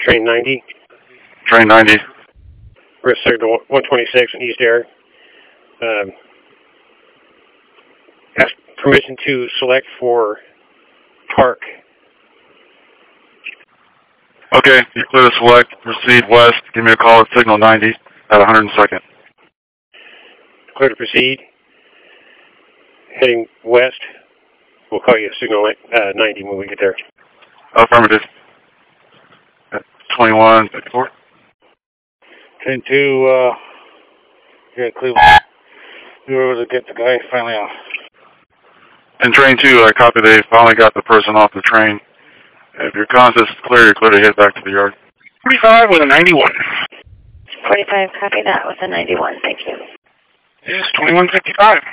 Train 90. Train 90. We're at Signal 126 in East Air. Ask permission to select for park. Okay, you're clear to select. Proceed west. Give me a call at Signal 90 at 102nd. Clear to proceed. Heading west. We'll call you Signal 90 when we get there. Affirmative. At 2154. Train 2, here in Cleveland. We were able to get the guy finally off. In Train 2, I copy they finally got the person off the train. If your conscious is clear, you're clear to head back to the yard. 45 with a 91. 45, copy that with a 91, thank you. It's 2155.